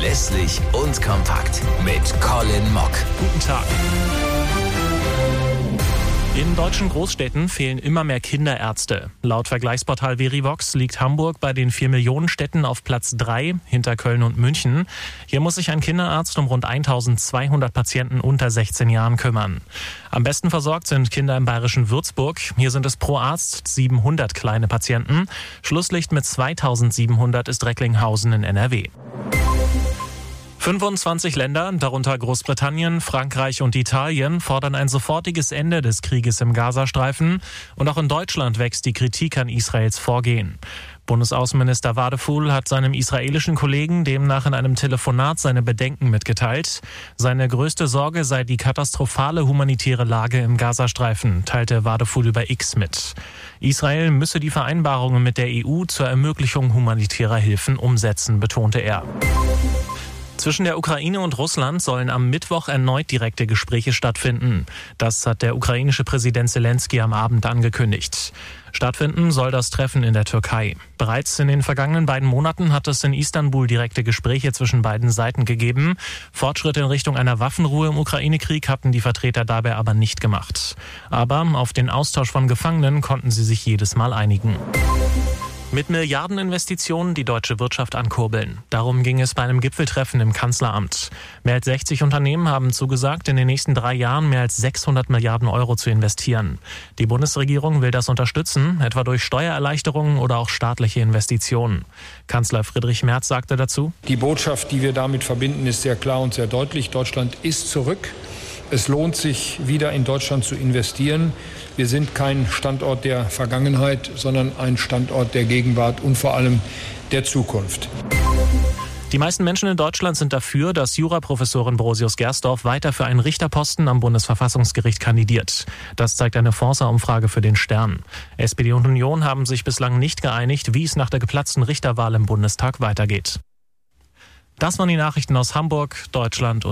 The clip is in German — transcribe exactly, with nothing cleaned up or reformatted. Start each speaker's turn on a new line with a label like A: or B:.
A: Verlässlich und kompakt mit Colin Mock.
B: Guten Tag. In deutschen Großstädten fehlen immer mehr Kinderärzte. Laut Vergleichsportal Verivox liegt Hamburg bei den vier Millionen Städten auf Platz drei hinter Köln und München. Hier muss sich ein Kinderarzt um rund eintausendzweihundert Patienten unter sechzehn Jahren kümmern. Am besten versorgt sind Kinder im bayerischen Würzburg. Hier sind es pro Arzt siebenhundert kleine Patienten. Schlusslicht mit zweitausendsiebenhundert ist Recklinghausen in N R W. fünfundzwanzig Länder, darunter Großbritannien, Frankreich und Italien, fordern ein sofortiges Ende des Krieges im Gazastreifen. Und auch in Deutschland wächst die Kritik an Israels Vorgehen. Bundesaußenminister Wadefuhl hat seinem israelischen Kollegen demnach in einem Telefonat seine Bedenken mitgeteilt. Seine größte Sorge sei die katastrophale humanitäre Lage im Gazastreifen, teilte Wadefuhl über X mit. Israel müsse die Vereinbarungen mit der E U zur Ermöglichung humanitärer Hilfen umsetzen, betonte er. Zwischen der Ukraine und Russland sollen am Mittwoch erneut direkte Gespräche stattfinden. Das hat der ukrainische Präsident Zelensky am Abend angekündigt. Stattfinden soll das Treffen in der Türkei. Bereits in den vergangenen beiden Monaten hat es in Istanbul direkte Gespräche zwischen beiden Seiten gegeben. Fortschritte in Richtung einer Waffenruhe im Ukraine-Krieg hatten die Vertreter dabei aber nicht gemacht. Aber auf den Austausch von Gefangenen konnten sie sich jedes Mal einigen. Mit Milliardeninvestitionen die deutsche Wirtschaft ankurbeln. Darum ging es bei einem Gipfeltreffen im Kanzleramt. Mehr als sechzig Unternehmen haben zugesagt, in den nächsten drei Jahren mehr als sechshundert Milliarden Euro zu investieren. Die Bundesregierung will das unterstützen, etwa durch Steuererleichterungen oder auch staatliche Investitionen. Kanzler Friedrich Merz sagte dazu:
C: Die Botschaft, die wir damit verbinden, ist sehr klar und sehr deutlich. Deutschland ist zurück. Es lohnt sich, wieder in Deutschland zu investieren. Wir sind kein Standort der Vergangenheit, sondern ein Standort der Gegenwart und vor allem der Zukunft.
B: Die meisten Menschen in Deutschland sind dafür, dass Juraprofessorin Brosius Gersdorf weiter für einen Richterposten am Bundesverfassungsgericht kandidiert. Das zeigt eine Forsa-Umfrage für den Stern. S P D und Union haben sich bislang nicht geeinigt, wie es nach der geplatzten Richterwahl im Bundestag weitergeht. Das waren die Nachrichten aus Hamburg, Deutschland und